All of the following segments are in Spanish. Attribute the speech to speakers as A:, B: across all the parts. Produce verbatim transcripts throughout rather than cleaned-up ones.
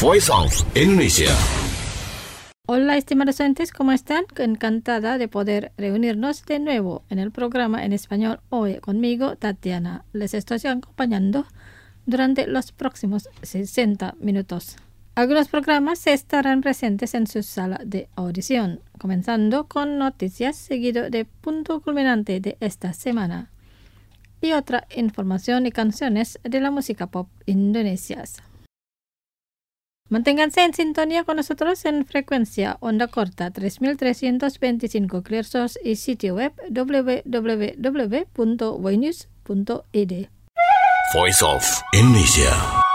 A: Voice of Indonesia.
B: Hola, estimados oyentes, ¿cómo están? Encantada de poder reunirnos de nuevo en el programa en español hoy conmigo, Tatiana. Les estoy acompañando durante los próximos sesenta minutos. Algunos programas estarán presentes en su sala de audición, comenzando con noticias seguido de punto culminante de esta semana y otra información y canciones de la música pop indonesias. Manténganse en sintonía con nosotros en frecuencia onda corta tres mil trescientos veinticinco kilohertz y sitio web w w w punto voinews punto i d.
A: Voice of Indonesia.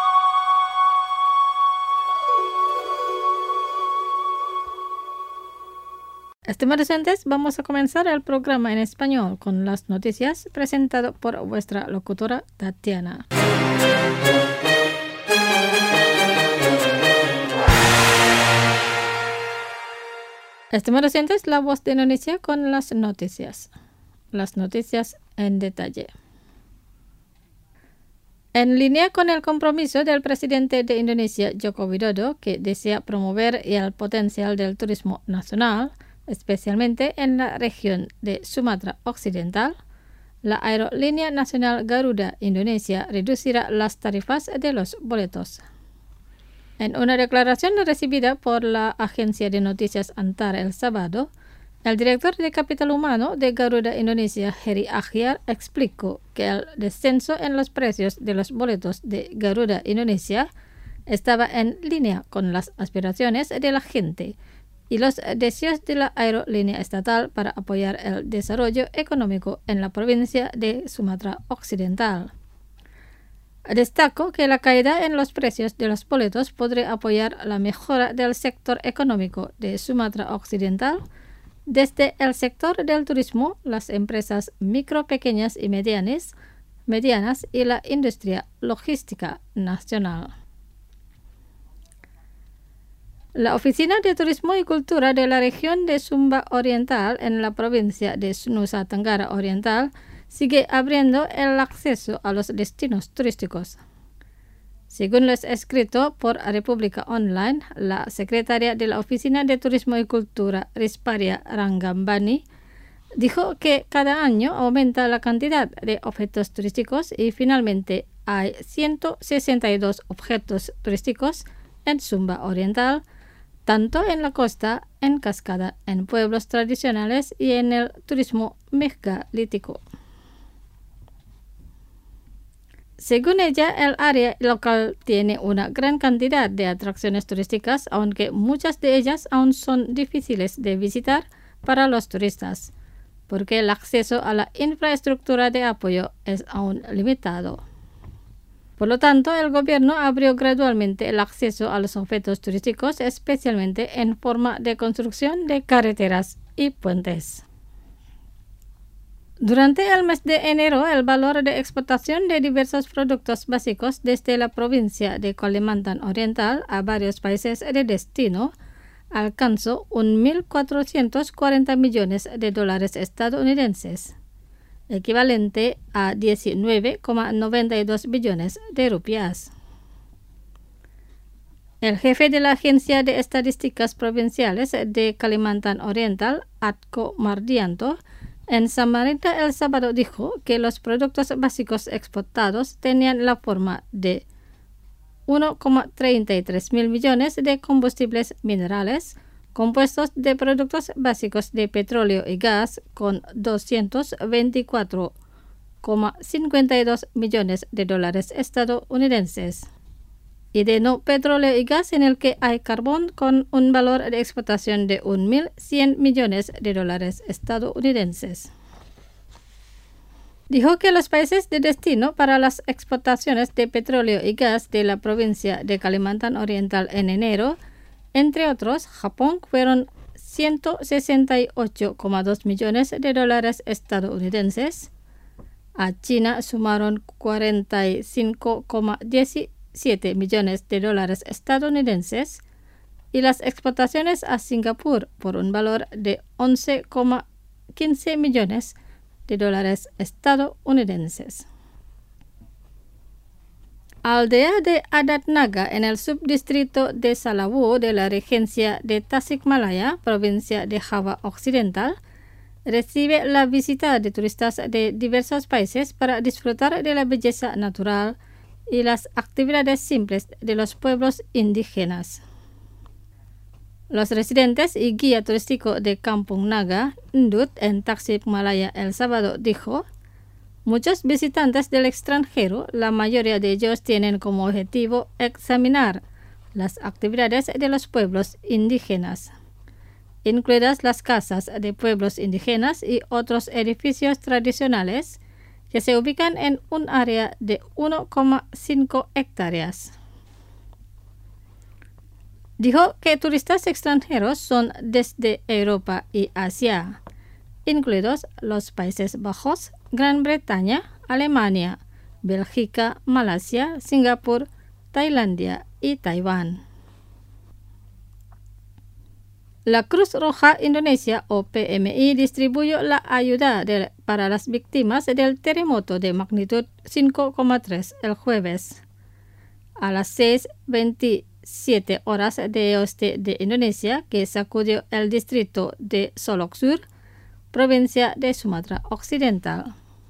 B: Estimados oyentes, vamos a comenzar el programa en español con las noticias presentado por vuestra locutora Tatiana. Estimados oyentes, la voz de Indonesia con las noticias. Las noticias en detalle. En línea con el compromiso del presidente de Indonesia, Joko Widodo, que desea promover el potencial del turismo nacional, especialmente en la región de Sumatra Occidental, la aerolínea nacional Garuda Indonesia reducirá las tarifas de los boletos. En una declaración recibida por la agencia de noticias Antara el sábado, el director de Capital Humano de Garuda Indonesia, Heri Akhyar, explicó que el descenso en los precios de los boletos de Garuda Indonesia estaba en línea con las aspiraciones de la gente y los deseos de la aerolínea estatal para apoyar el desarrollo económico en la provincia de Sumatra Occidental. Destaco que la caída en los precios de los boletos podría apoyar la mejora del sector económico de Sumatra Occidental, desde el sector del turismo, las empresas micro, pequeñas y medianas, medianas y la industria logística nacional. La Oficina de Turismo y Cultura de la región de Sumba Oriental en la provincia de Nusa Tenggara Oriental sigue abriendo el acceso a los destinos turísticos. Según lo escrito por República Online, la secretaria de la Oficina de Turismo y Cultura, Risparia Ranggambani, dijo que cada año aumenta la cantidad de objetos turísticos y finalmente hay ciento sesenta y dos objetos turísticos en Sumba Oriental, tanto en la costa, en cascada, en pueblos tradicionales y en el turismo megalítico. Según ella, el área local tiene una gran cantidad de atracciones turísticas, aunque muchas de ellas aún son difíciles de visitar para los turistas, porque el acceso a la infraestructura de apoyo es aún limitado. Por lo tanto, el gobierno abrió gradualmente el acceso a los objetos turísticos, especialmente en forma de construcción de carreteras y puentes. Durante el mes de enero, el valor de exportación de diversos productos básicos desde la provincia de Kalimantan Oriental a varios países de destino alcanzó mil cuatrocientos cuarenta millones de dólares estadounidenses, equivalente a diecinueve coma noventa y dos billones de rupias. El jefe de la Agencia de Estadísticas Provinciales de Kalimantan Oriental, Atko Mardianto, en Samarinda el sábado dijo que los productos básicos exportados tenían la forma de uno coma treinta y tres mil millones de combustibles minerales, compuestos de productos básicos de petróleo y gas con doscientos veinticuatro coma cincuenta y dos millones de dólares estadounidenses, y de no petróleo y gas en el que hay carbón con un valor de exportación de mil cien millones de dólares estadounidenses. Dijo que los países de destino para las exportaciones de petróleo y gas de la provincia de Kalimantan Oriental en enero, entre otros, Japón, fueron ciento sesenta y ocho coma dos millones de dólares estadounidenses, a China sumaron cuarenta y cinco coma diecisiete millones de dólares estadounidenses y las exportaciones a Singapur por un valor de once coma quince millones de dólares estadounidenses. aldea de Adat Naga en el subdistrito de Salawu de la Regencia de Tasikmalaya, provincia de Java Occidental, recibe la visita de turistas de diversos países para disfrutar de la belleza natural y las actividades simples de los pueblos indígenas. Los residentes y guía turístico de Kampung Naga, Ndut, en Tasikmalaya el sábado, dijo: muchos visitantes del extranjero, la mayoría de ellos tienen como objetivo examinar las actividades de los pueblos indígenas, incluidas las casas de pueblos indígenas y otros edificios tradicionales que se ubican en un área de uno coma cinco hectáreas. Dijo que turistas extranjeros son desde Europa y Asia, incluidos los Países Bajos, Gran Bretaña, Alemania, Bélgica, Malasia, Singapur, Tailandia y Taiwán. La Cruz Roja Indonesia o P M I distribuyó la ayuda de, para las víctimas del terremoto de magnitud cinco coma tres el jueves a las seis veintisiete horas de oeste de Indonesia, que sacudió el distrito de Solok Sur, provincia de Sumatra Occidental.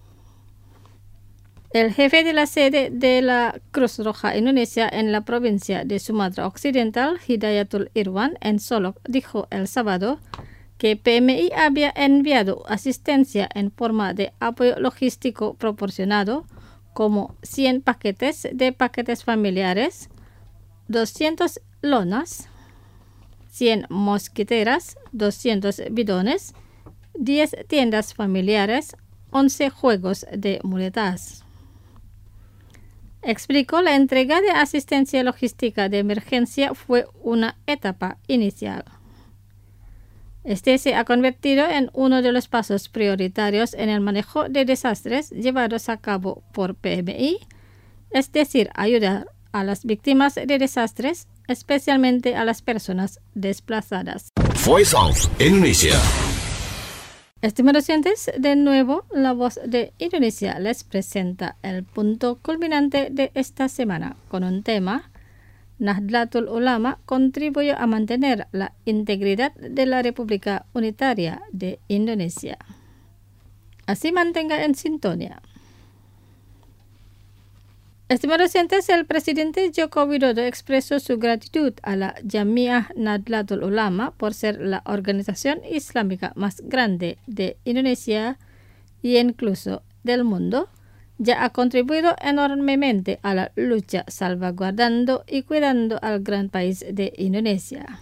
B: El jefe de la sede de la Cruz Roja Indonesia en la provincia de Sumatra Occidental, Hidayatul Irwan, en Solok, dijo el sábado que P M I había enviado asistencia en forma de apoyo logístico proporcionado, como cien paquetes de paquetes familiares, doscientas lonas, cien mosquiteras, doscientos bidones, diez tiendas familiares, once juegos de muletas. Explicó: la entrega de asistencia logística de emergencia fue una etapa inicial. Este se ha convertido en uno de los pasos prioritarios en el manejo de desastres llevados a cabo por P M I, es decir, ayudar a las víctimas de desastres, especialmente a las personas desplazadas.
A: Voice of Indonesia.
B: Estimados oyentes, de nuevo, La Voz de Indonesia les presenta el punto culminante de esta semana con un tema: Nahdlatul Ulama contribuyó a mantener la integridad de la República Unitaria de Indonesia. Así mantenga en sintonía. Estimados oyentes, el presidente Joko Widodo expresó su gratitud a la Jamiah Nahdlatul Ulama por ser la organización islámica más grande de Indonesia y incluso del mundo. Ya ha contribuido enormemente a la lucha salvaguardando y cuidando al gran país de Indonesia.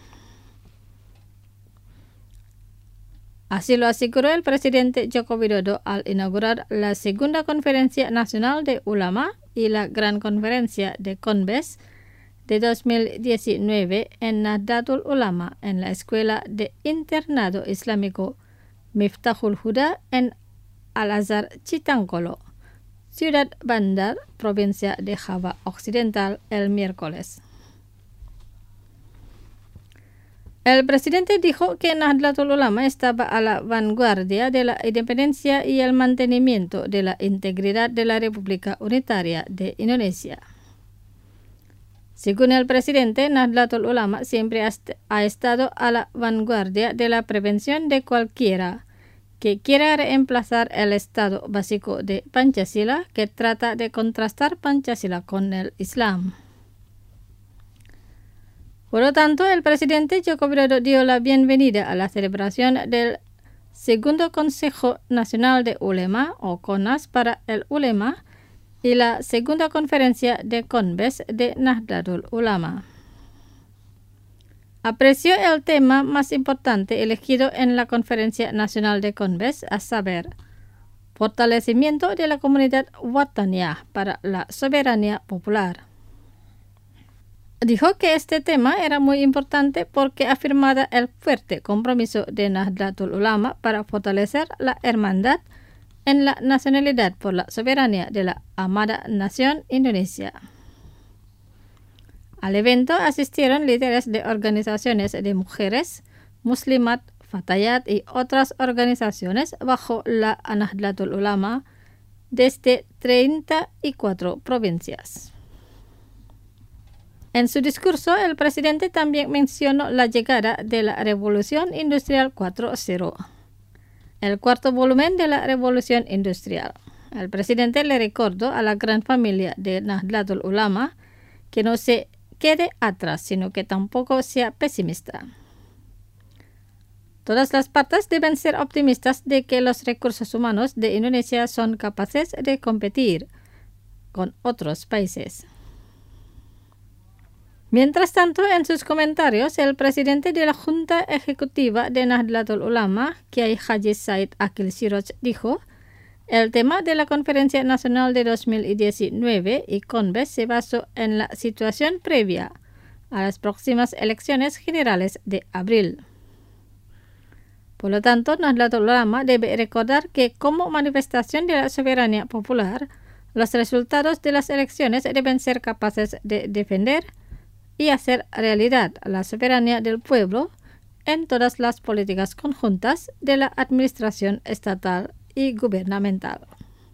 B: Así lo aseguró el presidente Joko Widodo al inaugurar la segunda Conferencia Nacional de Ulama y la Gran Conferencia de Conbes de dos mil diecinueve en Nahdlatul Ulama en la Escuela de Internado Islámico Miftahul Huda en Al-Azhar Citangkolo, Ciudad Bandar, provincia de Java Occidental, el miércoles. El presidente dijo que Nahdlatul Ulama estaba a la vanguardia de la independencia y el mantenimiento de la integridad de la República Unitaria de Indonesia. Según el presidente, Nahdlatul Ulama siempre ha estado a la vanguardia de la prevención de cualquiera que quiera reemplazar el estado básico de Pancasila, que trata de contrastar Pancasila con el Islam. Por lo tanto, el presidente Joko Widodo dio la bienvenida a la celebración del Segundo Consejo Nacional de Ulema, o CONAS para el Ulema, y la Segunda Conferencia de Conbes de Nahdlatul Ulama. Apreció el tema más importante elegido en la Conferencia Nacional de Conbes, a saber, fortalecimiento de la comunidad Wataniyah para la soberanía popular. Dijo que este tema era muy importante porque afirmaba el fuerte compromiso de Nahdlatul Ulama para fortalecer la hermandad en la nacionalidad por la soberanía de la amada nación Indonesia. Al evento asistieron líderes de organizaciones de mujeres, Muslimat, Fatayat y otras organizaciones bajo la Nahdlatul Ulama desde treinta y cuatro provincias. En su discurso, el presidente también mencionó la llegada de la Revolución Industrial cuatro punto cero, el cuarto volumen de la Revolución Industrial. El presidente le recordó a la gran familia de Nahdlatul Ulama que no se quede atrás, sino que tampoco sea pesimista. Todas las partes deben ser optimistas de que los recursos humanos de Indonesia son capaces de competir con otros países. Mientras tanto, en sus comentarios, el presidente de la Junta Ejecutiva de Nahdlatul Ulama, Kiai Haji Said Akil Siraj, dijo: el tema de la Conferencia Nacional de dos mil diecinueve y CONBES se basó en la situación previa a las próximas elecciones generales de abril. Por lo tanto, Nahdlatul Ulama debe recordar que como manifestación de la soberanía popular, los resultados de las elecciones deben ser capaces de defender y hacer realidad la soberanía del pueblo en todas las políticas conjuntas de la administración estatal y gubernamental.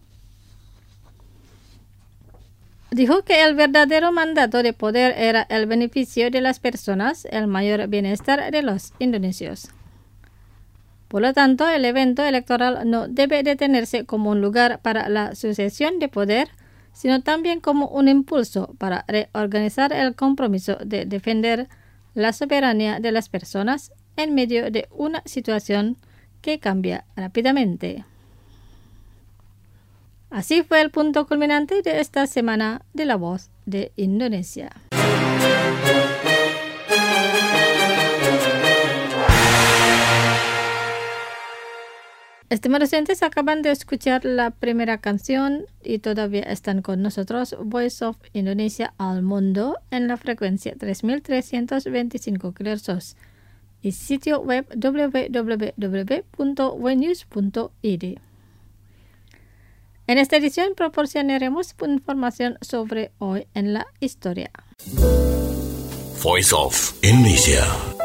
B: Dijo que el verdadero mandato de poder era el beneficio de las personas, el mayor bienestar de los indonesios. Por lo tanto, el evento electoral no debe detenerse como un lugar para la sucesión de poder, sino también como un impulso para reorganizar el compromiso de defender la soberanía de las personas en medio de una situación que cambia rápidamente. Así fue el punto culminante de esta semana de La Voz de Indonesia. Estimados oyentes, acaban de escuchar la primera canción y todavía están con nosotros Voice of Indonesia al Mundo en la frecuencia tres mil trescientos veinticinco kilohertz y sitio web doble u doble u doble u punto wenews punto i d. En esta edición proporcionaremos información sobre hoy en la historia.
A: Voice of Indonesia.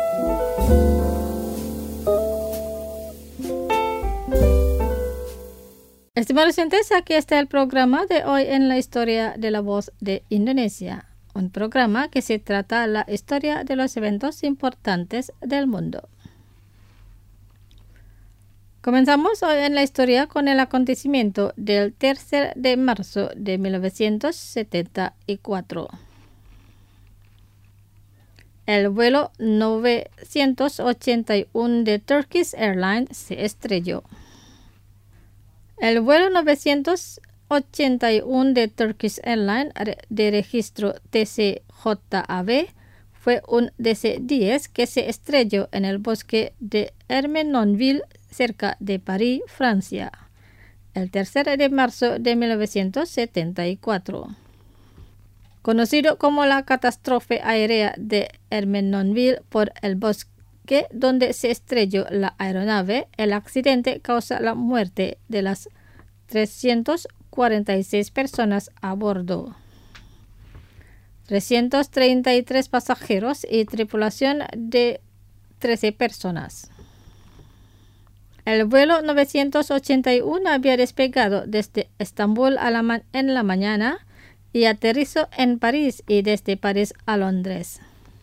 B: Estimados oyentes, aquí está el programa de hoy en la historia de La Voz de Indonesia, un programa que se trata la historia de los eventos importantes del mundo. Comenzamos hoy en la historia con el acontecimiento del tercer de marzo de mil novecientos setenta y cuatro. El vuelo novecientos ochenta y uno de Turkish Airlines se estrelló. El vuelo novecientos ochenta y uno de Turkish Airlines de registro T C J A B fue un D C diez que se estrelló en el bosque de Ermenonville, cerca de París, Francia, el tercer de marzo de mil novecientos setenta y cuatro. Conocido como la catástrofe aérea de Ermenonville por el bosque donde se estrelló la aeronave, el accidente causa la muerte de las trescientas cuarenta y seis personas a bordo, trescientos treinta y tres pasajeros y tripulación de trece personas. El vuelo novecientos ochenta y uno había despegado desde Estambul a la ma- en la mañana y aterrizó en París y desde París a Londres.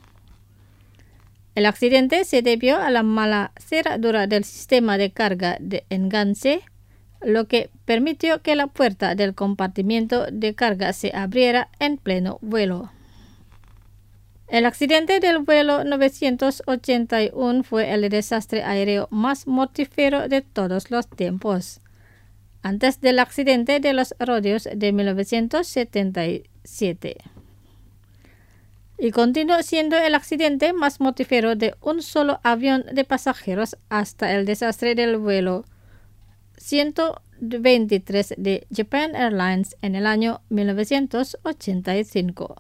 B: El accidente se debió a la mala cerradura del sistema de carga de enganche, lo que permitió que la puerta del compartimiento de carga se abriera en pleno vuelo. El accidente del vuelo novecientos ochenta y uno fue el desastre aéreo más mortífero de todos los tiempos, antes del accidente de los rodeos de mil novecientos setenta y siete. Y continuó siendo el accidente más mortífero de un solo avión de pasajeros hasta el desastre del vuelo ciento veintitrés de Japan Airlines en el año mil novecientos ochenta y cinco.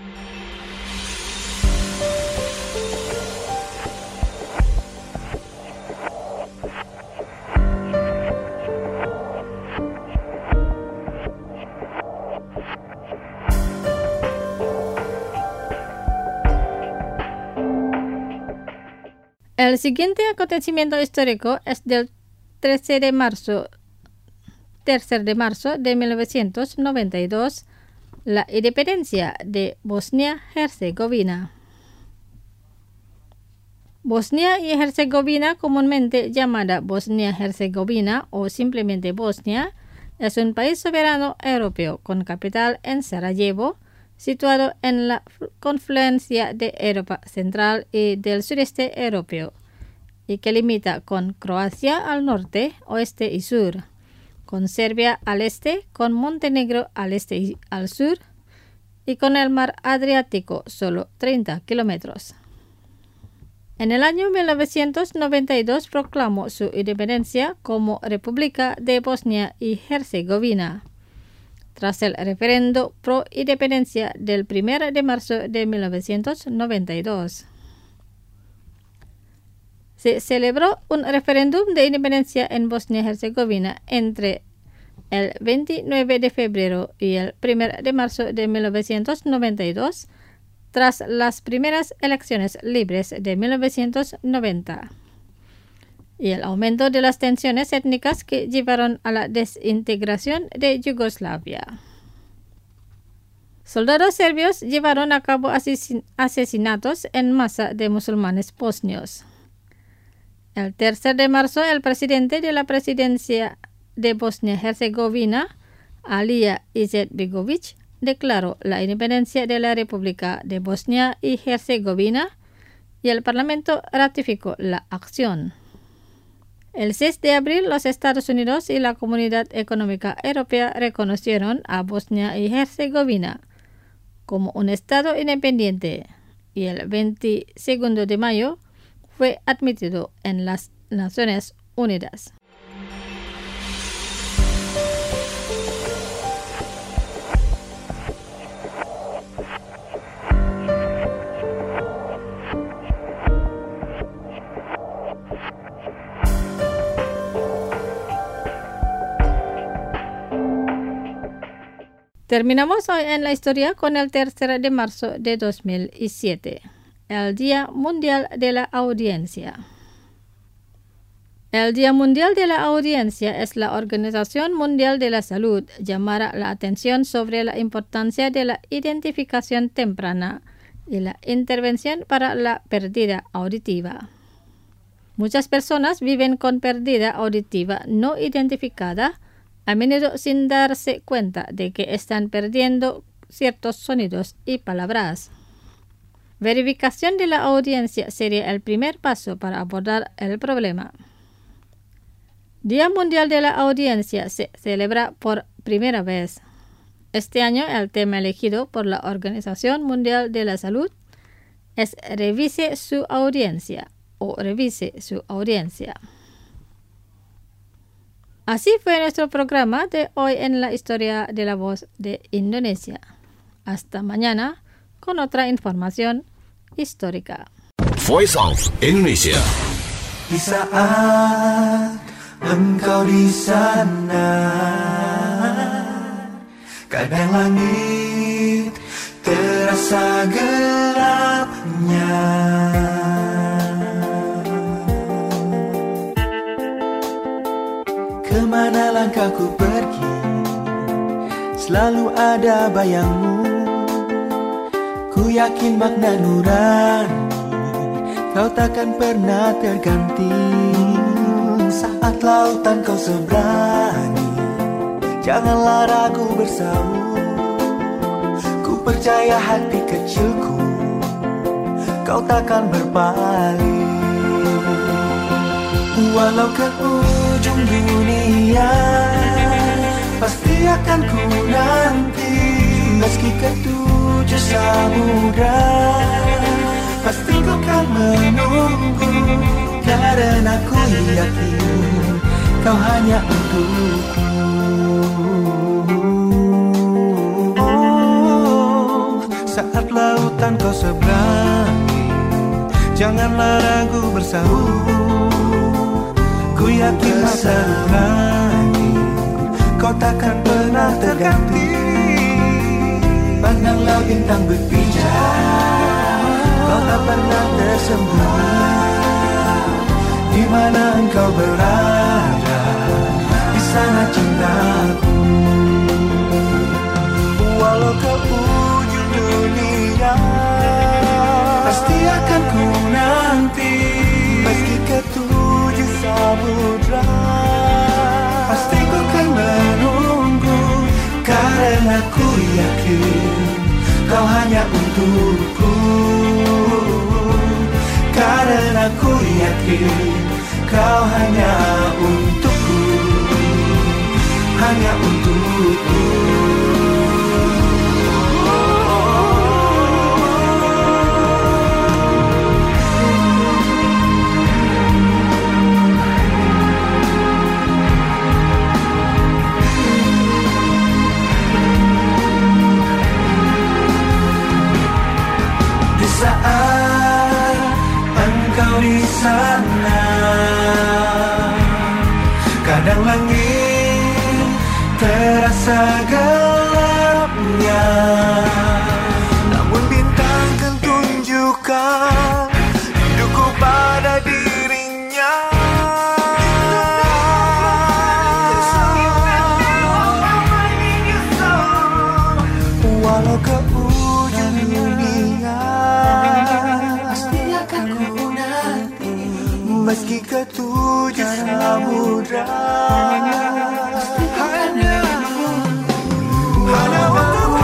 B: El siguiente acontecimiento histórico es del trece de marzo, tercer de marzo de mil novecientos noventa y dos, la independencia de Bosnia-Herzegovina. Bosnia y Herzegovina, comúnmente llamada Bosnia-Herzegovina o simplemente Bosnia, es un país soberano europeo con capital en Sarajevo, situado en la confluencia de Europa Central y del Sudeste Europeo, y que limita con Croacia al norte, oeste y sur, con Serbia al este, con Montenegro al este y al sur, y con el mar Adriático solo treinta kilómetros. En el año mil novecientos noventa y dos proclamó su independencia como República de Bosnia y Herzegovina, tras el referendo pro independencia del primero de marzo de mil novecientos noventa y dos. Se celebró un referéndum de independencia en Bosnia y Herzegovina entre el veintinueve de febrero y el primero de marzo de mil novecientos noventa y dos, tras las primeras elecciones libres de mil novecientos noventa, y el aumento de las tensiones étnicas que llevaron a la desintegración de Yugoslavia. Soldados serbios llevaron a cabo asesin- asesinatos en masa de musulmanes bosnios. El tercero de marzo, el presidente de la presidencia de Bosnia-Herzegovina, Alija Izetbegović, declaró la independencia de la República de Bosnia y Herzegovina y el Parlamento ratificó la acción. El seis de abril, los Estados Unidos y la Comunidad Económica Europea reconocieron a Bosnia y Herzegovina como un Estado independiente y el veintiséis de mayo fue admitido en las Naciones Unidas. Terminamos hoy en la historia con el tercero de marzo de dos mil siete, el Día Mundial de la Audiencia. El Día Mundial de la Audiencia es la Organización Mundial de la Salud llamara la atención sobre la importancia de la identificación temprana y la intervención para la pérdida auditiva. Muchas personas viven con pérdida auditiva no identificada, a menudo sin darse cuenta de que están perdiendo ciertos sonidos y palabras. Verificación de la audiencia sería el primer paso para abordar el problema. Día Mundial de la Audiencia se celebra por primera vez. Este año el tema elegido por la Organización Mundial de la Salud es Revise su audiencia o Revise su audiencia. Así fue nuestro programa de hoy en la historia de la voz de Indonesia. Hasta mañana con otra información histórica.
A: Voice of Indonesia.
C: Di saat engkau di sana, kadang langit terasa gelapnya. Kemana langkahku pergi, selalu ada bayangmu. Ku yakin makna nurani, kau takkan pernah terganti. Saat lautan kau seberangi, janganlah ragu bersaung. Ku percaya hati kecilku, kau takkan berpaling. Walau ke ujung dunia, pasti akan ku nanti. Meski ketujuh samudra, pasti ku kan menunggu. Karena ku yakin kau hanya untukku. Oh, saat lautan kau seberangi, janganlah ragu bersaung. Ku yakin masa lagi kau takkan pernah terganti. Pandanglah bintang berpijar, kau tak pernah tersembunyi. Di mana engkau berada, di sana cintaku. Walau walau ke ujung dunia, pasti akan ku nanti. Meski ke tujuh samudra, pasti ku kan menunggu. Karena ku yakin kau hanya untukku. Karena ku yakin kau hanya untukku, hanya untukku. Di saat engkau di sana, kadang langit terasa gelapnya, namun bintang kan tunjukkan rinduku pada dirinya. Walau ke ujung dunia, pasti akan ku nanti. Meski ke tujuh samudra, hanya hanya untukku.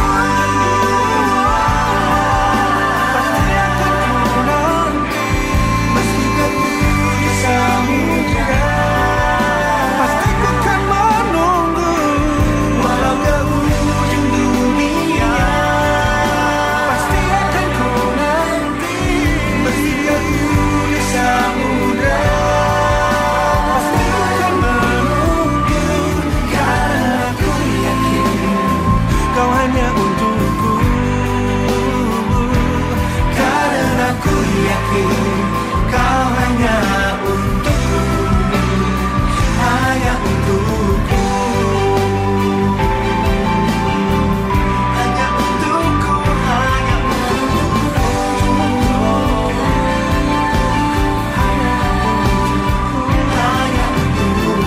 C: Pasti akan ku nanti. Meski ke tujuh samudra, pasti ku kan menunggu. Walau ke ujung dunia, pasti akan ku nanti. Meski ke tujuh samudra, pasti ku kan menunggu. Karena ku yakin kau hanya untukku. Karena ku yakin kau hanya untukku, hanya untukku, hanya untukku, hanya untukku, hanya untukku.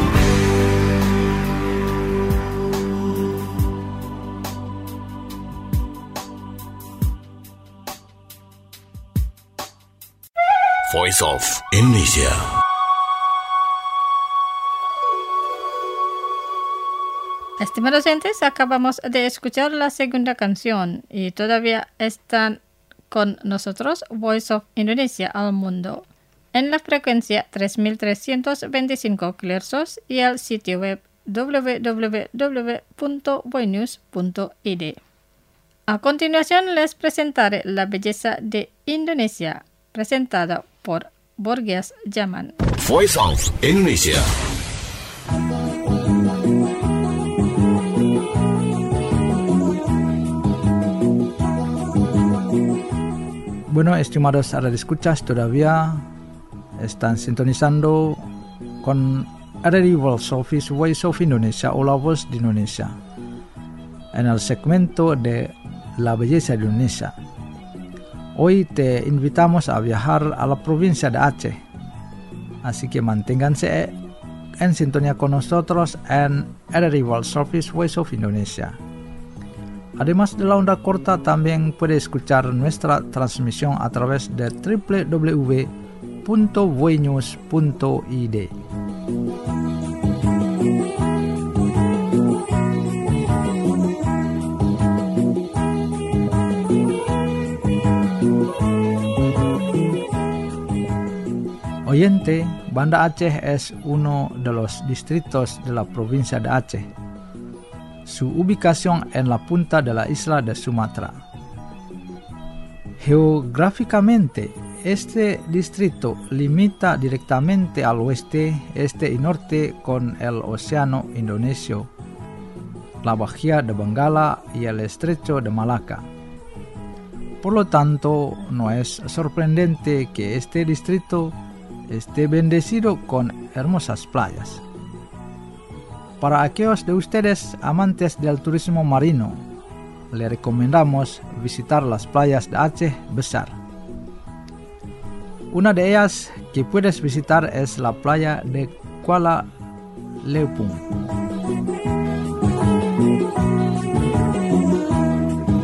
A: Voice of Indonesia.
B: Estimados oyentes, acabamos de escuchar la segunda canción y todavía están con nosotros Voice of Indonesia al mundo en la frecuencia tres mil trescientos veinticinco kilohertz y al sitio web doble u doble u doble u punto voinews punto i d. A continuación les presentaré La belleza de Indonesia, presentada por Borgias Zaman.
A: Voice of Indonesia.
D: Bueno, estimados radioescuchas, todavía están sintonizando con R D World Service Voice of Indonesia o La Voz de Indonesia en el segmento de La belleza de Indonesia. Hoy te invitamos a viajar a la provincia de Aceh, así que manténganse en sintonía con nosotros en R D World Service Voice of Indonesia. Además de la onda corta, también puede escuchar nuestra transmisión a través de doble u doble u doble u punto voinews punto i d. Oyente, Banda Aceh es uno de los distritos de la provincia de Aceh. Su ubicación en la punta de la isla de Sumatra. Geográficamente, este distrito limita directamente al oeste, este y norte con el Océano Indonesio, la Bahía de Bengala y el Estrecho de Malaca. Por lo tanto, no es sorprendente que este distrito esté bendecido con hermosas playas. Para aquellos de ustedes amantes del turismo marino, le recomendamos visitar las playas de Aceh Besar. Una de ellas que puedes visitar es la playa de Kuala Leupung.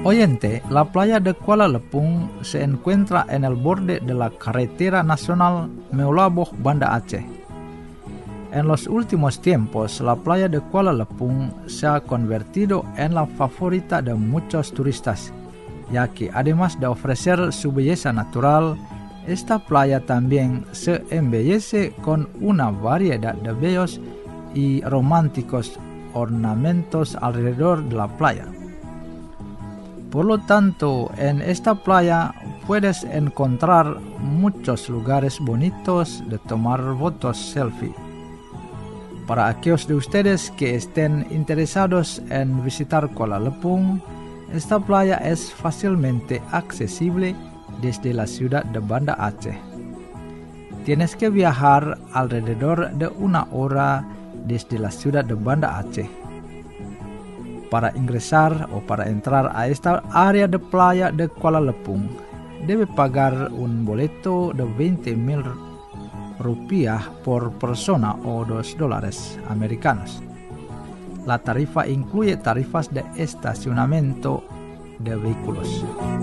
D: Oyente, la playa de Kuala Lepung se encuentra en el borde de la carretera nacional Meulaboh-Banda Aceh. En los últimos tiempos, la playa de Kuala Lepung se ha convertido en la favorita de muchos turistas, ya que además de ofrecer su belleza natural, esta playa también se embellece con una variedad de bellos y románticos ornamentos alrededor de la playa. Por lo tanto, en esta playa puedes encontrar muchos lugares bonitos de tomar fotos selfie. Para aquellos de ustedes que estén interesados en visitar Kuala Lepung, esta playa es fácilmente accesible desde la ciudad de Banda Aceh. Tienes que viajar alrededor de una hora desde la ciudad de Banda Aceh. Para ingresar o para entrar a esta área de playa de Kuala Lepung, debe pagar un boleto de veinte mil rupiah por persona o dos dólares americanos. La tarifa incluye tarifas de estacionamiento de vehículos.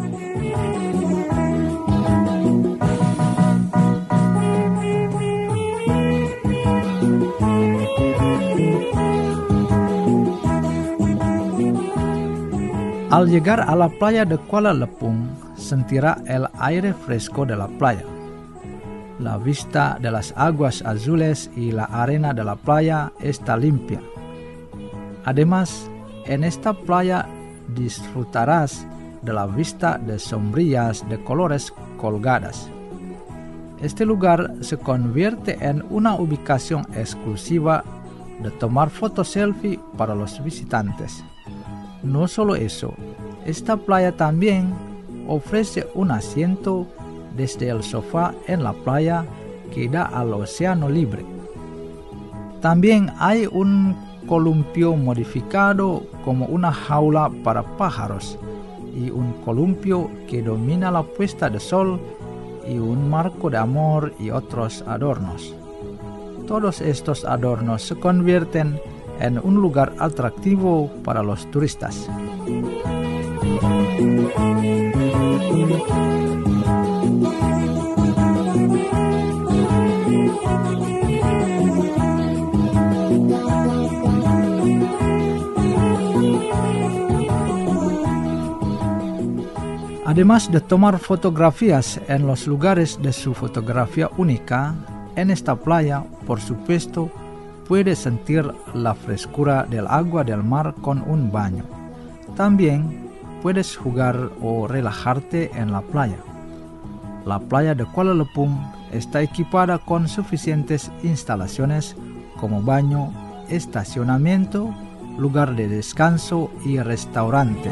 D: Al llegar a la playa de Kuala Lepung, sentirá el aire fresco de la playa. La vista de las aguas azules y la arena de la playa está limpia. Además, en esta playa disfrutarás de la vista de sombrillas de colores colgadas. Este lugar se convierte en una ubicación exclusiva de tomar fotos selfie para los visitantes. No solo eso, esta playa también ofrece un asiento desde el sofá en la playa que da al océano libre. También hay un columpio modificado como una jaula para pájaros y un columpio que domina la puesta de sol y un marco de amor y otros adornos. Todos estos adornos se convierten en un lugar atractivo para los turistas. Además de tomar fotografías en los lugares de su fotografía única, en esta playa, por supuesto, puedes sentir la frescura del agua del mar con un baño. También puedes jugar o relajarte en la playa. La playa de Kuala Lepung está equipada con suficientes instalaciones como baño, estacionamiento, lugar de descanso y restaurante.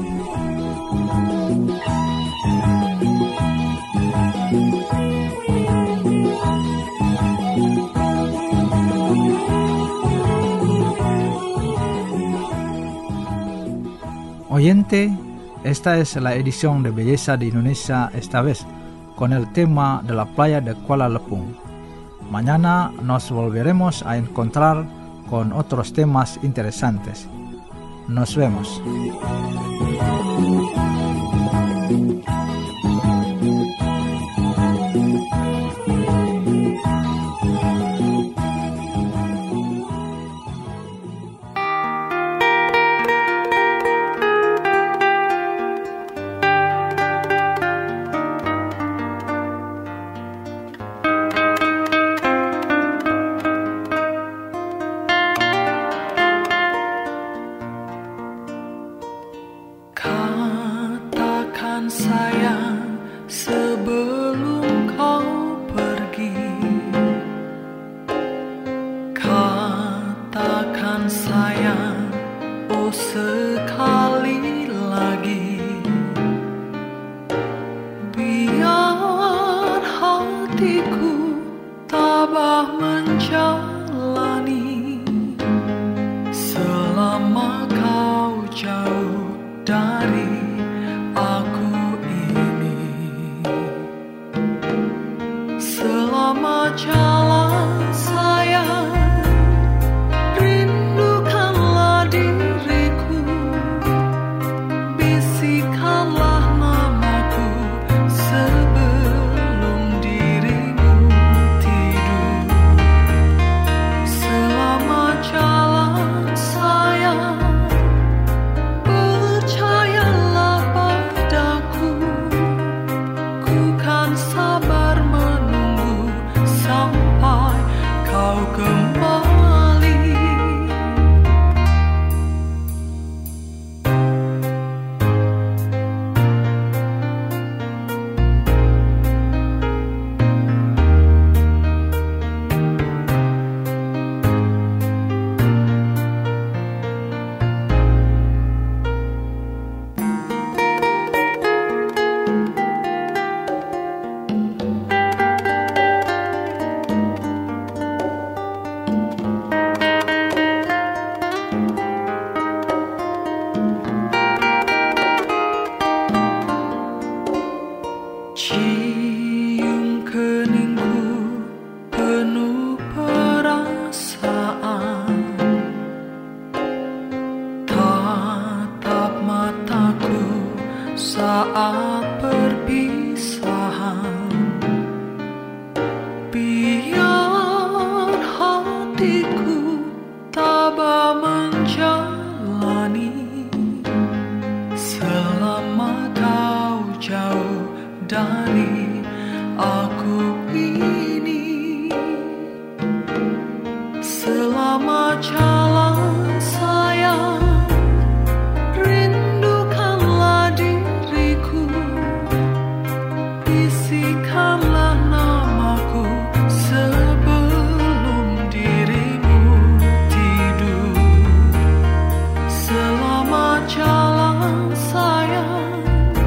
D: Oyente, esta es la edición de Belleza de Indonesia esta vez, con el tema de la playa de Kuala Lepung. Mañana nos volveremos a encontrar con otros temas interesantes. Nos vemos.
C: Sayang, sebelum kau pergi, katakan sayang, oh sekali lagi, biar hatiku tabah menjalani selama kau jauh dari jalan sayang, rindukanlah diriku hatiku tabah menjalani selama kau jauh dari aku ini. Selama jalan sayang, rindukanlah diriku, bisikanlah namaku sebelum dirimu tidur. Selama jalan sayang,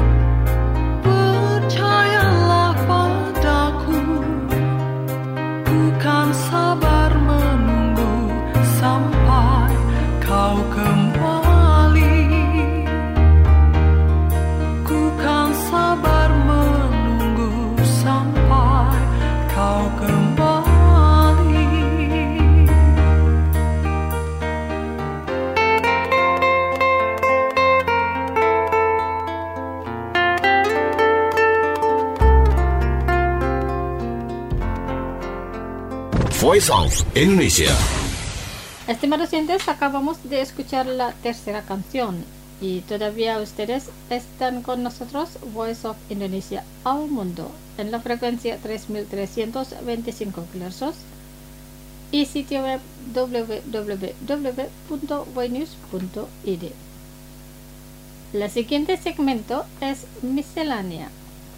C: percayalah padaku, bukan sabar menunggu sampai kau kembali. Ku kan sabar menunggu sampai kau kembali.
A: Voice of Indonesia.
B: Estimados oyentes, acabamos de escuchar la tercera canción y todavía ustedes están con nosotros, Voice of Indonesia al mundo, en la frecuencia tres mil trescientos veinticinco kilohertz y sitio web doble u doble u doble u punto voinews punto i d. El siguiente segmento es miscelánea.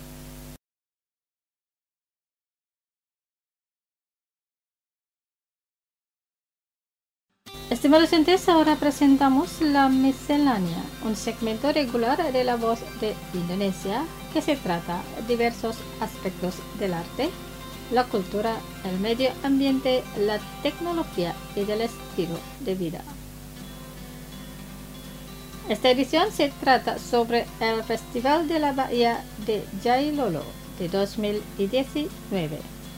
B: Estimados oyentes, ahora presentamos la miscelánea, un segmento regular de La Voz de Indonesia que se trata de diversos aspectos del arte, la cultura, el medio ambiente, la tecnología y del estilo de vida. Esta edición se trata sobre el Festival de la Bahía de Jailolo de dos mil diecinueve.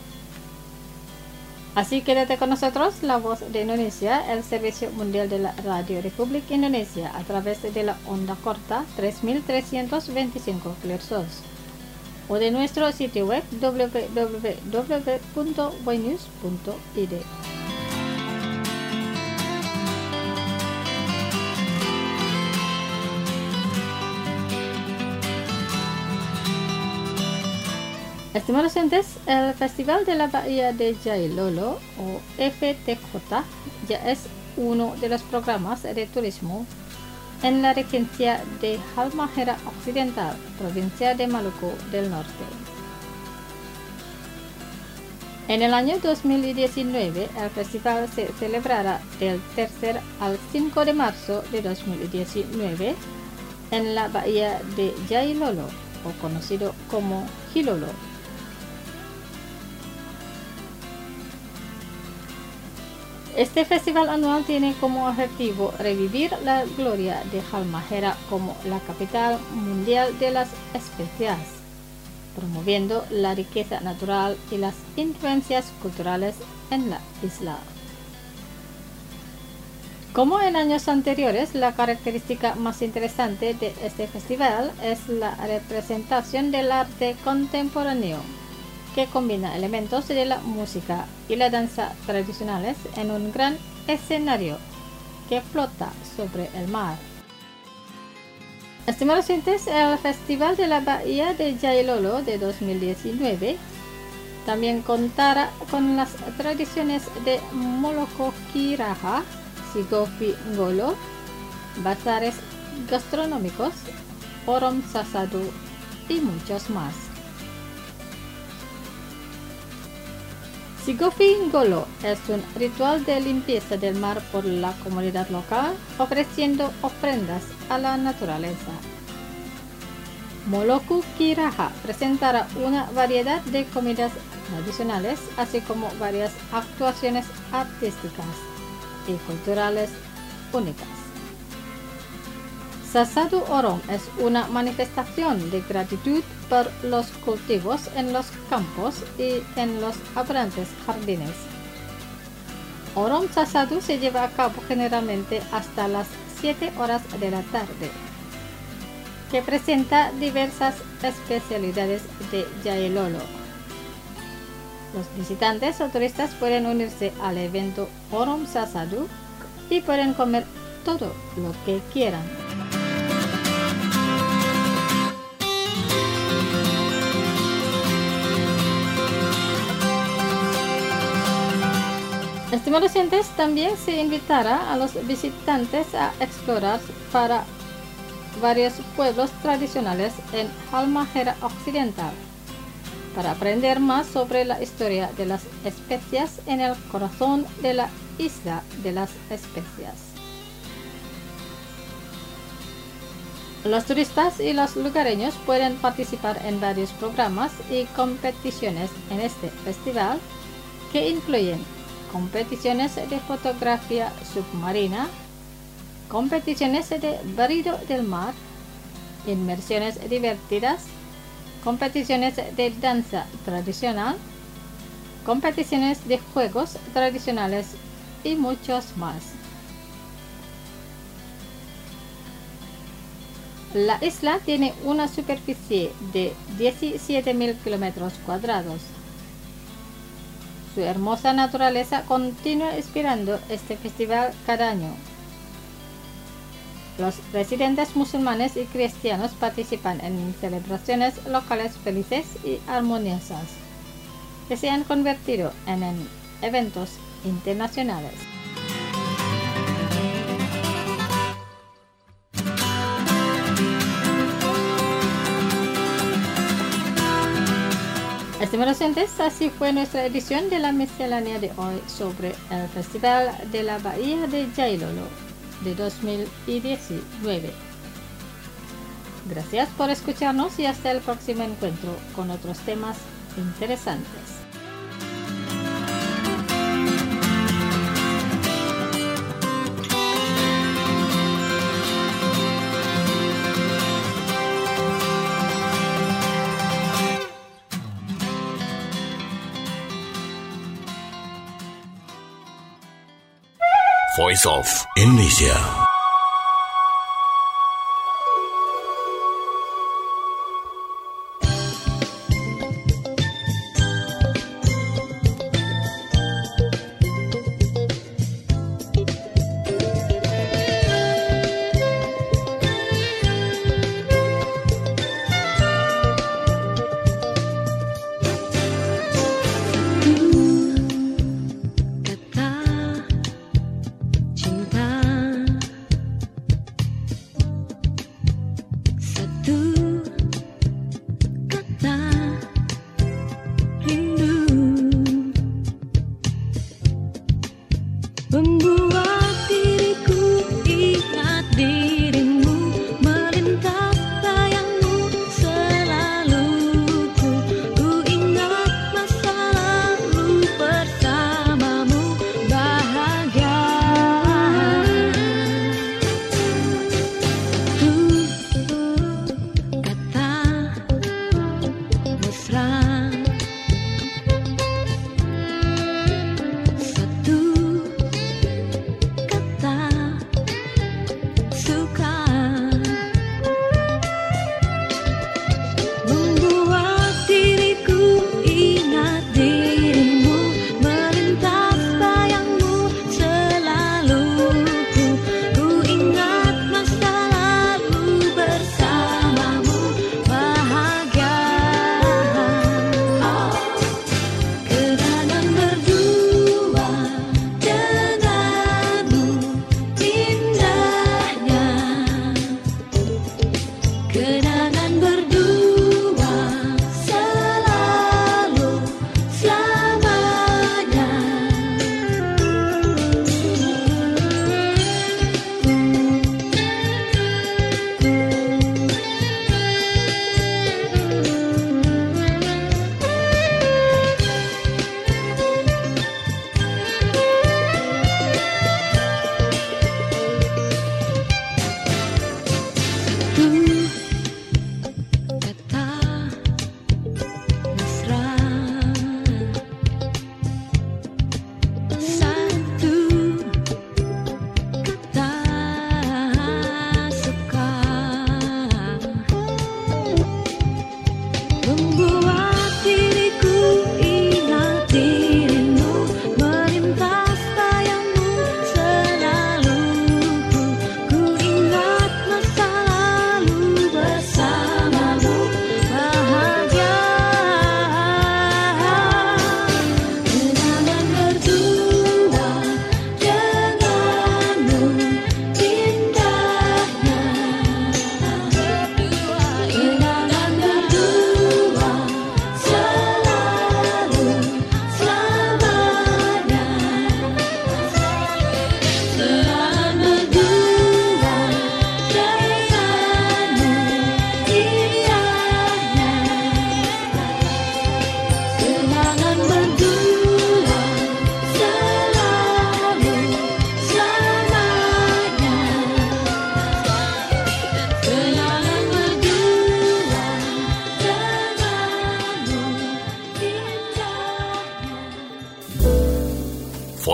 B: Así quédate con nosotros, La Voz de Indonesia, el servicio mundial de la Radio República Indonesia a través de la onda corta tres mil trescientos veinticinco kilohertz o de nuestro sitio web doble u doble u doble u punto voinews punto i d. Estimados oyentes, el Festival de la Bahía de Jailolo, o F T J, ya es uno de los programas de turismo en la regencia de Halmahera Occidental, provincia de Maluku del Norte. En el año dos mil diecinueve, el festival se celebrará del tercer al cinco de marzo de dos mil diecinueve en la Bahía de Jailolo, o conocido como Jilolo. Este festival anual tiene como objetivo revivir la gloria de Halmahera como la capital mundial de las especias, promoviendo la riqueza natural y las influencias culturales en la isla. Como en años anteriores, la característica más interesante de este festival es la representación del arte contemporáneo, que combina elementos de la música y la danza tradicionales en un gran escenario que flota sobre el mar. Estimados oyentes, el Festival de la Bahía de Jailolo de dos mil diecinueve también contará con las tradiciones de Moloko Kiraha, Sigofi Ngolo, bazares gastronómicos, Orom Sasadu y muchos más. Sigofi Ngolo es un ritual de limpieza del mar por la comunidad local, ofreciendo ofrendas a la naturaleza. Moloku Kiraha presentará una variedad de comidas tradicionales, así como varias actuaciones artísticas y culturales únicas. Sasadu Orom es una manifestación de gratitud por los cultivos en los campos y en los abundantes jardines. Orom Sasadu se lleva a cabo generalmente hasta las siete horas de la tarde, que presenta diversas especialidades de Jailolo. Los visitantes o turistas pueden unirse al evento Forum Sasadu y pueden comer todo lo que quieran. Estimados oyentes, también se invitará a los visitantes a explorar para varios pueblos tradicionales en Halmahera Occidental, para aprender más sobre la historia de las especias en el corazón de la isla de las especias. Los turistas y los lugareños pueden participar en varios programas y competiciones en este festival, que incluyen competiciones de fotografía submarina, competiciones de barrido del mar, inmersiones divertidas, competiciones de danza tradicional, competiciones de juegos tradicionales y muchos más. La isla tiene una superficie de diecisiete mil kilómetros cuadrados. Su hermosa naturaleza continúa inspirando este festival cada año. Los residentes musulmanes y cristianos participan en celebraciones locales felices y armoniosas, que se han convertido en, en eventos internacionales. Estimados oyentes, así fue nuestra edición de la miscelánea de hoy sobre el Festival de la Bahía de Jailolo de dos mil diecinueve. Gracias por escucharnos y hasta el próximo encuentro con otros temas interesantes.
A: Voice of Indonesia.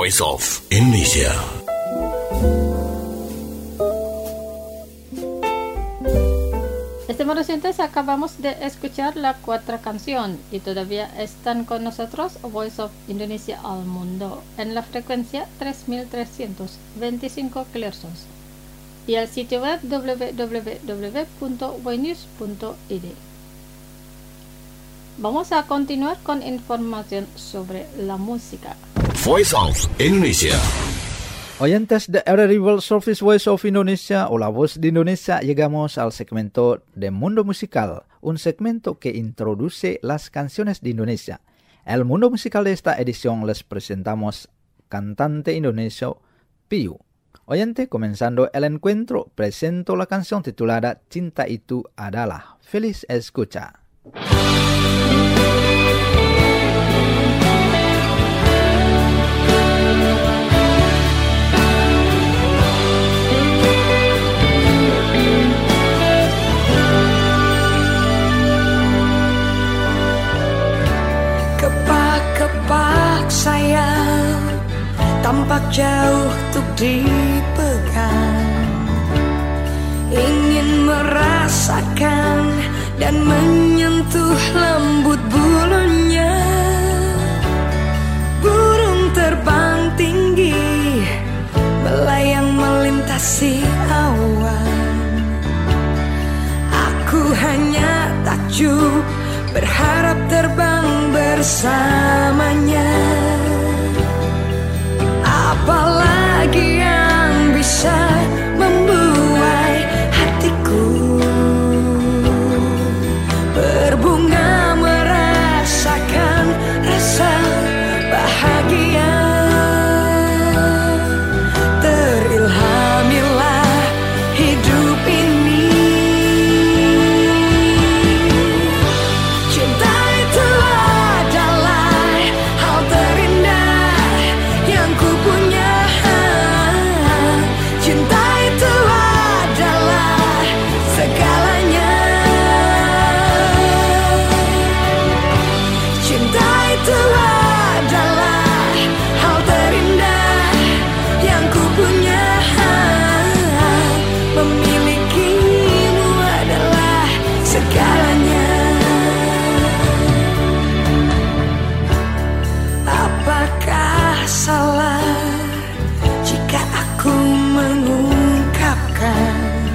A: Voice of Indonesia.
B: Estimados oyentes, acabamos de escuchar la cuarta canción y todavía están con nosotros Voice of Indonesia al Mundo en la frecuencia tres mil trescientos veinticinco kilohertz y al sitio web doble u doble u doble u punto voinews punto i d. Vamos a continuar con información sobre la música.
A: Voice of Indonesia.
D: Oyentes de R R I World Service Voice of Indonesia o La Voz de Indonesia, llegamos al segmento de Mundo Musical, un segmento que introduce las canciones de Indonesia. El mundo musical de esta edición les presentamos cantante indonesio Piyu. Oyente, comenzando el encuentro, presento la canción titulada Cinta Itu Adalah. Feliz escucha.
C: Kepak-kepak sayang tampak jauh untuk dipegang, ingin merasakan dan menyentuh lembut bulunya. Burung terbang tinggi melayang melintasi awan. Aku hanya takjub berharap terbang bersamanya. Apalagi yang bisa membuai hatiku berbunga merasakan rasa bahagia. Terilhamilah hidup ini. Cinta itu adalah hal terindah yang ku punya. Cinta itu adalah segalanya. Cinta itu adalah hal terindah yang ku punya. Memilikimu adalah segalanya. Apakah salah jika aku mengungkapkan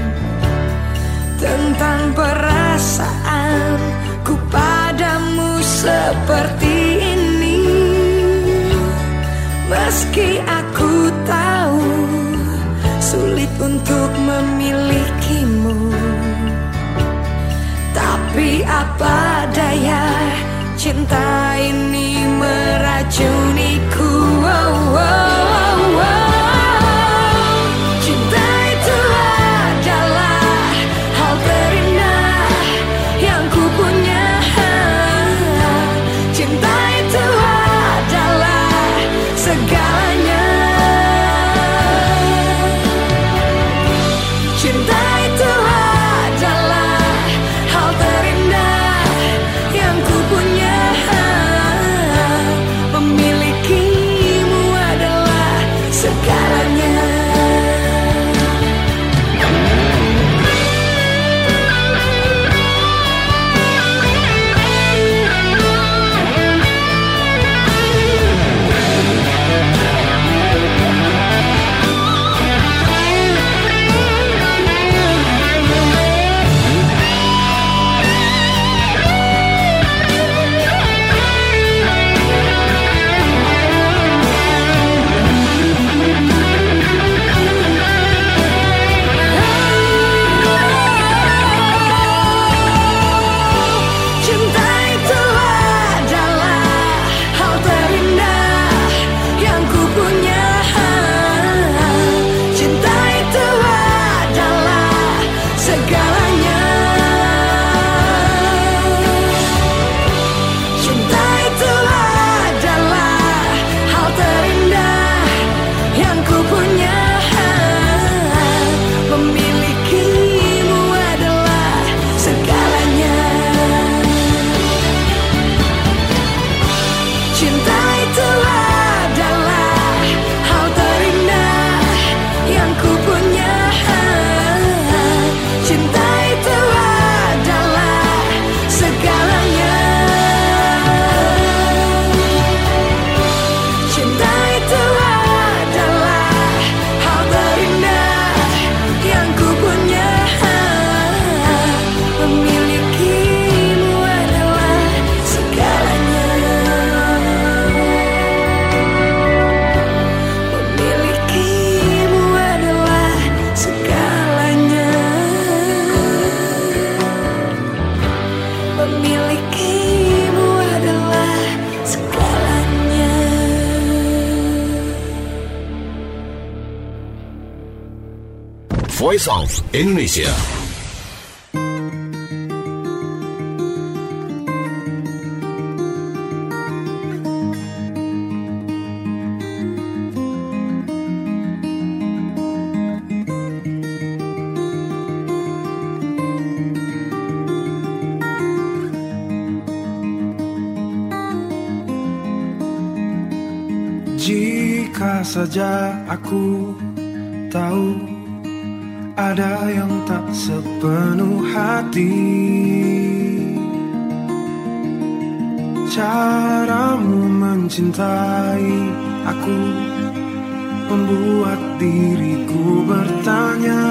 C: tentang perasaanku padamu seperti ini? Meski aku tahu sulit untuk memilikimu, tapi apa daya, cinta ini meracuniku. Oh, oh, oh, oh. Cinta itu adalah hal terindah yang ku punya. Cinta itu adalah segalanya. Cinta itu adalah hal terindah yang ku punya. Memiliki
A: Voice of Indonesia.
E: Jika saja aku tahu ada yang tak sepenuh hati, caramu mencintai aku membuat diriku bertanya.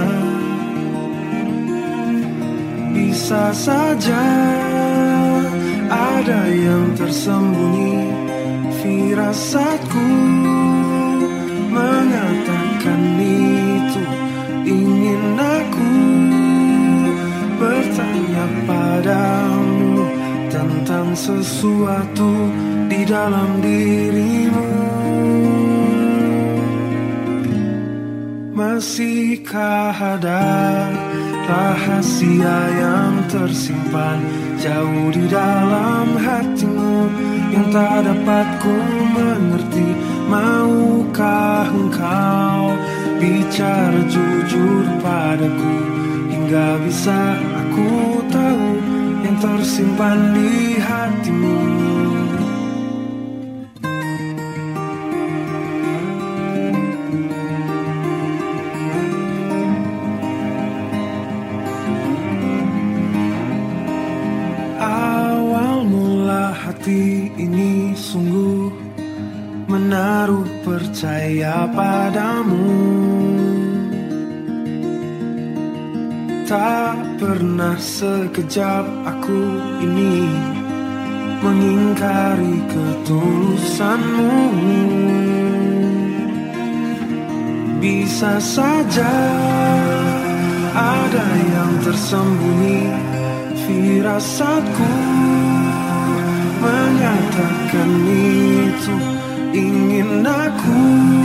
E: Bisa saja ada yang tersembunyi, firasatku mengatakan itu. Ingin aku bertanya padamu tentang sesuatu di dalam dirimu. Masihkah ada rahasia yang tersimpan jauh di dalam hatimu yang tak dapat ku mengerti? Maukah engkau bicara jujur padaku hingga bisa aku tahu yang tersimpan di hatimu? Awal mula hati ini sungguh menaruh percaya padamu. Tak pernah sekejap aku ini mengingkari ketulusanmu. Bisa saja ada yang tersembunyi, firasatku mengatakan itu. Ingin aku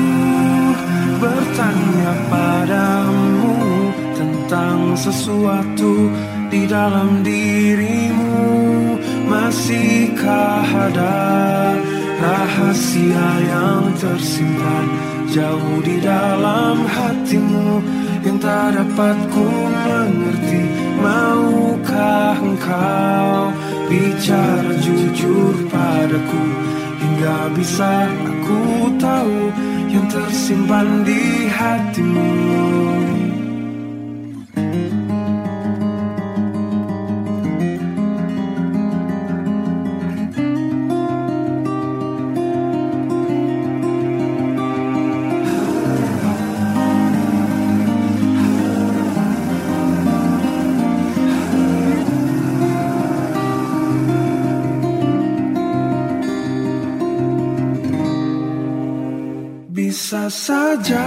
E: bertanya padamu tentang sesuatu di dalam dirimu. Masihkah ada rahasia yang tersimpan jauh di dalam hatimu yang tak dapat ku mengerti? Maukah engkau bicara jujur padaku hingga bisa aku tahu yang tersimpan di hatimu? Bisa saja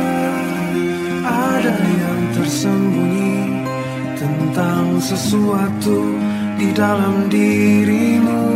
E: ada yang tersembunyi tentang sesuatu di dalam dirimu.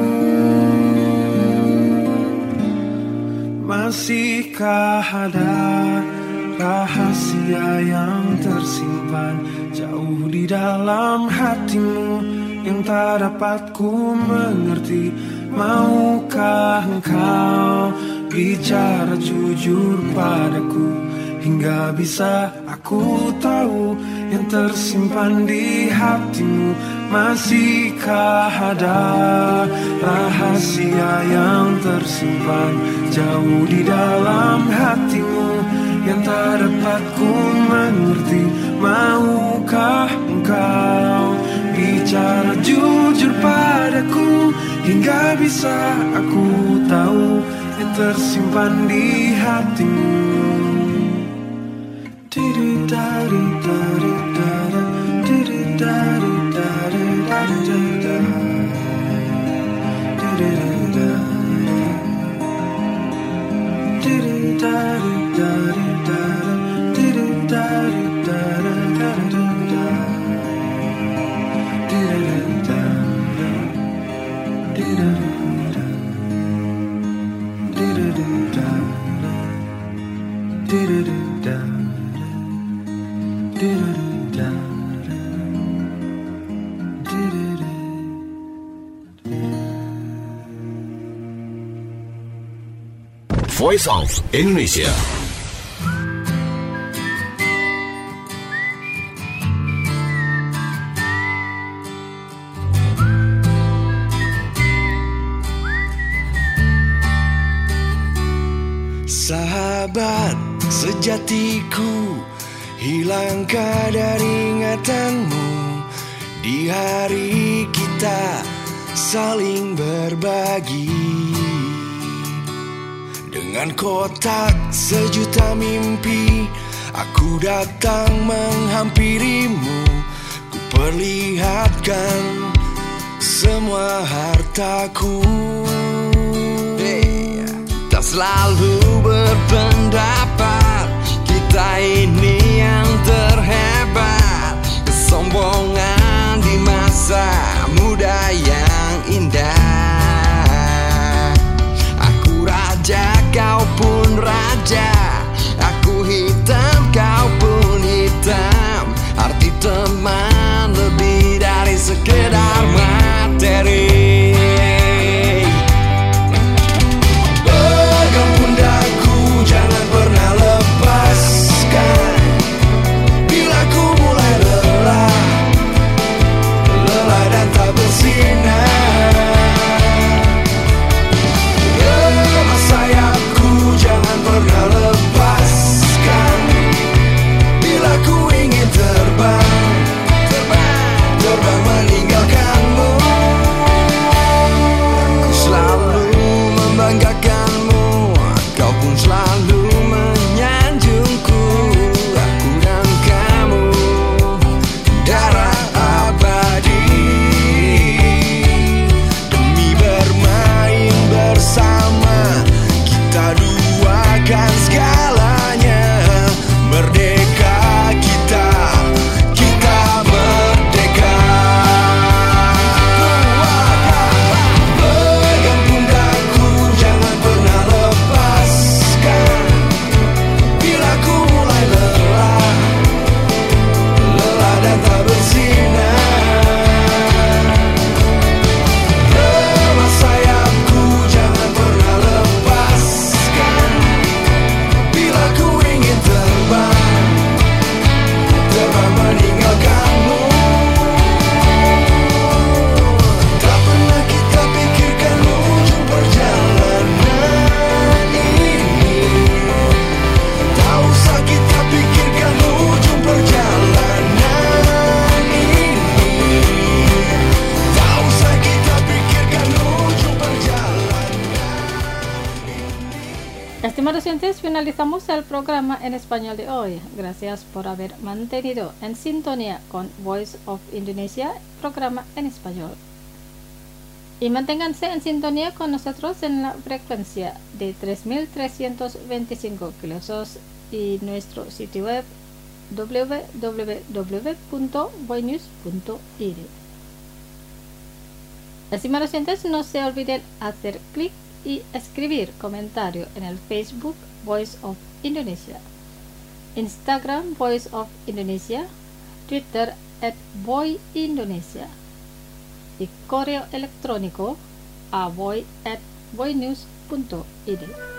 E: Masihkah ada rahasia yang tersimpan jauh di dalam hatimu yang tak dapat ku mengerti? Maukah engkau bicara jujur padaku hingga bisa aku tahu yang tersimpan di hatimu? Masihkah ada rahasia yang tersimpan jauh di dalam hatimu yang tak dapat ku mengerti? Maukah engkau bicara jujur padaku hingga bisa aku tahu yang tersimpan di hatimu?
A: Voice of Indonesia.
E: Sahabat sejatiku, hilangkah dari ingatanmu di hari kita saling berbagi. Dengan kotak sejuta mimpi, aku datang menghampirimu. Ku perlihatkan semua hartaku. Hey, tak selalu berpendapat kita ini yang terhebat. Kesombongan di masa muda yang indah. Kau pun raja, aku hitam, kau pun hitam. Arti teman lebih dari sekedar materi. Pegang pundakku, jangan pernah lepaskan. Bila ku mulai lelah, lelah dan tak bersinar. Jangan pernah lepaskan. Bila ku ingin terbang, terbang, terbang meninggalkanmu. Aku selalu membanggakanmu, kau pun selalu menyanjungku. Aku dan kamu darah abadi. Demi bermain bersama, kita duakan segalanya. Merdeka kita, kita merdeka. Pegang pundakku, jangan pernah lepaskan. Bila ku mulai lelah, lelah dan tak bersinar. Lemah sayapku, jangan pernah lepaskan. Bila ku ingin terbang, terbang meninggalkanmu. Tak pernah kita pikirkan ujung perjalanan ini. Tak usah kita pikirkan ujung perjalanan ini. Tak usah kita pikirkan ujung perjalanan.
B: Estimados oyentes, finalizamos el programa en español de hoy. Gracias por haber mantenido en sintonía con Voice of Indonesia, programa en español. Y manténganse en sintonía con nosotros en la frecuencia de tres mil trescientos veinticinco kilohertz y nuestro sitio web w w w punto voinews punto i d. Estimados oyentes, no se olviden hacer clic y escribir comentario en el Facebook Voice of Indonesia, Instagram Voice of Indonesia, Twitter at Voy Indonesia y correo electrónico a voy at voinews punto i d.